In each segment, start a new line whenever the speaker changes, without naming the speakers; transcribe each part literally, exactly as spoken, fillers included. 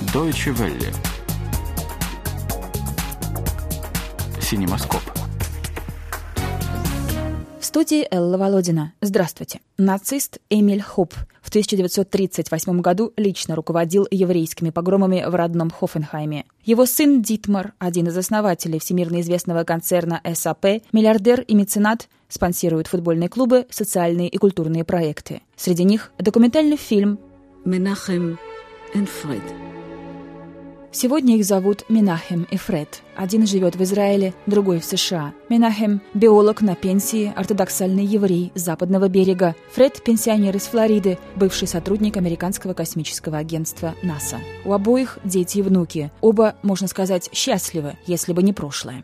Deutsche Welle. Синемаскоп.
В студии Элла Володина. Здравствуйте. Нацист Эмиль Хупп в тысяча девятьсот тридцать восьмом году лично руководил еврейскими погромами в родном Хофенхайме. Его сын Дитмар, один из основателей всемирно известного концерна эс а пэ, миллиардер и меценат, спонсирует футбольные клубы, социальные и культурные проекты. Среди них документальный фильм
«Менахем и Фред».
Сегодня их зовут Менахем и Фред. Один живет в Израиле, другой в США. Менахем – биолог на пенсии, ортодоксальный еврей с западного берега. Фред – пенсионер из Флориды, бывший сотрудник американского космического агентства НАСА. У обоих дети и внуки. Оба, можно сказать, счастливы, если бы не прошлое.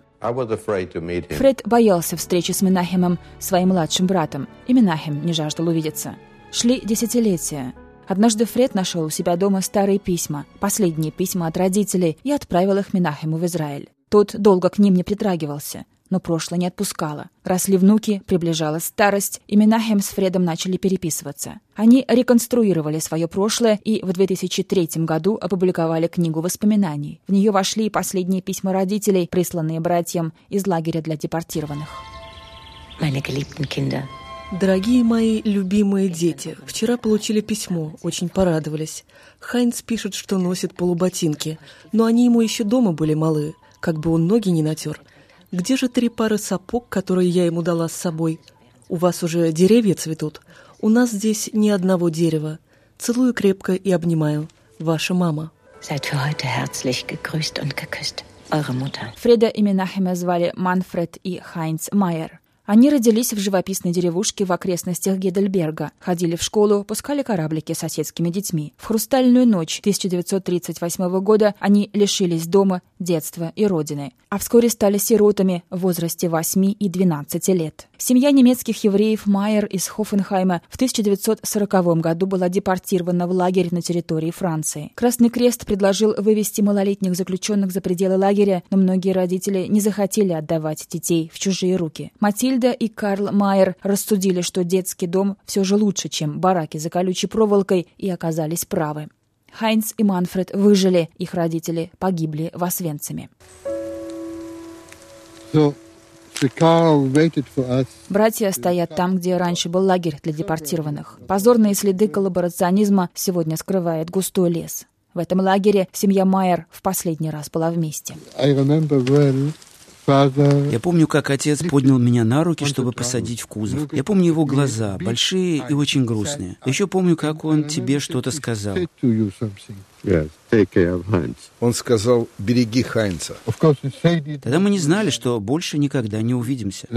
Фред боялся встречи с Менахемом, своим младшим братом, и Менахем не жаждал увидеться. Шли десятилетия. Однажды Фред нашел у себя дома старые письма, последние письма от родителей, и отправил их Менахему в Израиль. Тот долго к ним не притрагивался, но прошлое не отпускало. Росли внуки, приближалась старость, и Менахем с Фредом начали переписываться. Они реконструировали свое прошлое и в две тысячи третьем году опубликовали книгу воспоминаний. В нее вошли последние письма родителей, присланные братьям из лагеря для депортированных.
Meine geliebten Kinder.
Дорогие мои любимые дети, вчера получили письмо, очень порадовались. Хайнц пишет, что носит полуботинки, но они ему еще дома были малы, как бы он ноги не натер. Где же три пары сапог, которые я ему дала с собой? У вас уже деревья цветут? У нас здесь ни одного дерева. Целую крепко и обнимаю. Ваша мама.
Seid für heute herzlich gegrüßt und geküsst. Eure Mutter.
Фреда и Менахема звали Манфред и Хайнц Майер. Они родились в живописной деревушке в окрестностях Гейдельберга, ходили в школу, пускали кораблики с соседскими детьми. В хрустальную ночь тысяча девятьсот тридцать восьмого года они лишились дома, детства и родины, а вскоре стали сиротами в возрасте восьми и двенадцати лет. Семья немецких евреев Майер из Хофенхайма в тысяча девятьсот сороковом году была депортирована в лагерь на территории Франции. Красный Крест предложил вывести малолетних заключенных за пределы лагеря, но многие родители не захотели отдавать детей в чужие руки. Матильда и Карл Майер рассудили, что детский дом все же лучше, чем бараки за колючей проволокой, и оказались правы. Хайнц и Манфред выжили, их родители погибли в Освенциме. Братья стоят там, где раньше был лагерь для депортированных. Позорные следы коллаборационизма сегодня скрывает густой лес. В этом лагере семья Майер в последний раз была вместе.
Я помню, как отец поднял меня на руки, чтобы посадить в кузов. Я помню его глаза, большие и очень грустные. Еще помню, как он тебе что-то сказал.
Он сказал: «Береги Хайнца».
Тогда мы не знали, что больше никогда не увидимся.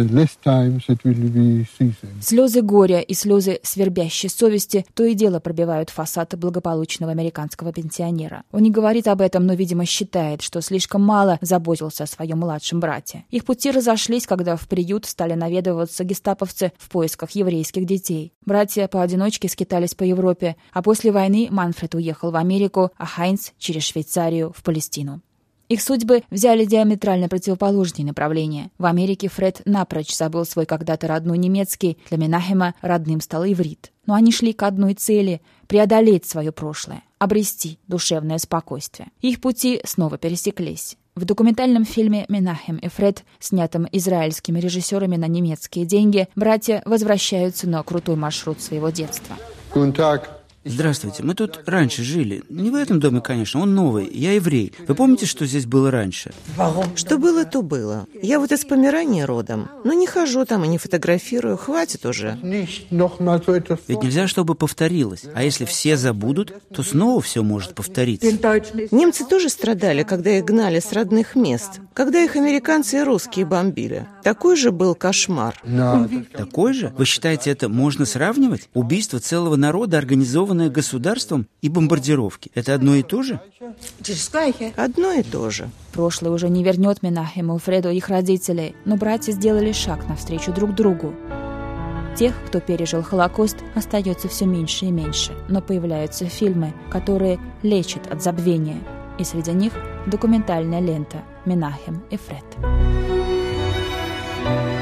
Слезы горя и слезы свербящей совести то и дело пробивают фасад благополучного американского пенсионера. Он не говорит об этом, но, видимо, считает, что слишком мало заботился о своем младшем брате. Их пути разошлись, когда в приют стали наведываться гестаповцы в поисках еврейских детей. Братья поодиночке скитались по Европе, а после войны Манфред уехал в Америку, а Хайнц через Швейцарию в Палестину. Их судьбы взяли диаметрально противоположные направления. В Америке Фред напрочь забыл свой когда-то родной немецкий, для Менахема родным стал иврит. Но они шли к одной цели – преодолеть свое прошлое, обрести душевное спокойствие. Их пути снова пересеклись. В документальном фильме «Менахем и Фред», снятом израильскими режиссерами на немецкие деньги, братья возвращаются на крутой маршрут своего детства.
Здравствуйте, мы тут раньше жили. Не в этом доме, конечно, он новый. Я еврей. Вы помните, что здесь было раньше?
Что было, то было. Я вот из Померании родом. Но не хожу там и не фотографирую. Хватит уже.
Ведь нельзя, чтобы повторилось. А если все забудут, то снова все может повториться.
Немцы тоже страдали, когда их гнали с родных мест. Когда их американцы и русские бомбили. Такой же был кошмар.
Такой же? Вы считаете, это можно сравнивать? Убийство целого народа, организованное государством, и бомбардировки. Это одно и то же?
Одно и то же.
Прошлое уже не вернет Менахему и Фреду их родителей, но братья сделали шаг навстречу друг другу. Тех, кто пережил Холокост, остается все меньше и меньше, но появляются фильмы, которые лечат от забвения, и среди них документальная лента «Менахем и Фред».